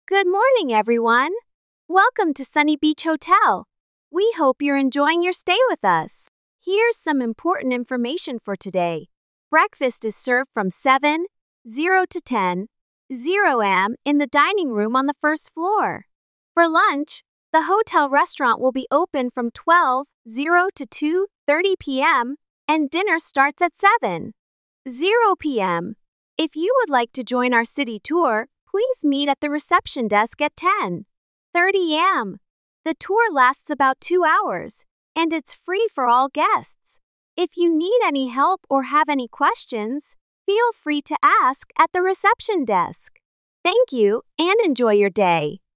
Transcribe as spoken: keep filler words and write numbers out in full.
Good morning, everyone. Welcome to Sunny Beach Hotel. We hope you're enjoying your stay with us. Here's some important information for today. Breakfast is served from seven to ten a m in the dining room on the first floor. For lunch, the hotel restaurant will be open from twelve to two thirty p m and dinner starts at seven p m If you would like to join our city tour, please meet at the reception desk at ten thirty a m The tour lasts about two hours, and it's free for all guests. If you need any help or have any questions, feel free to ask at the reception desk. Thank you and enjoy your day.